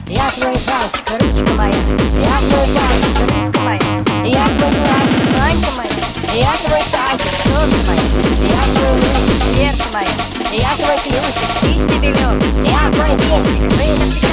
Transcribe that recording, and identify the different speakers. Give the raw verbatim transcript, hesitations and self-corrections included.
Speaker 1: Я твой зайчик, ручка моя. Я твой зайчик, рыбка моя. Я твой глазик, манька моя. Я твой тазик, солнце мое. Я твой лук, сердце мое. Я твой ключик, ты стебелек. Я твой песик, вы навсегда.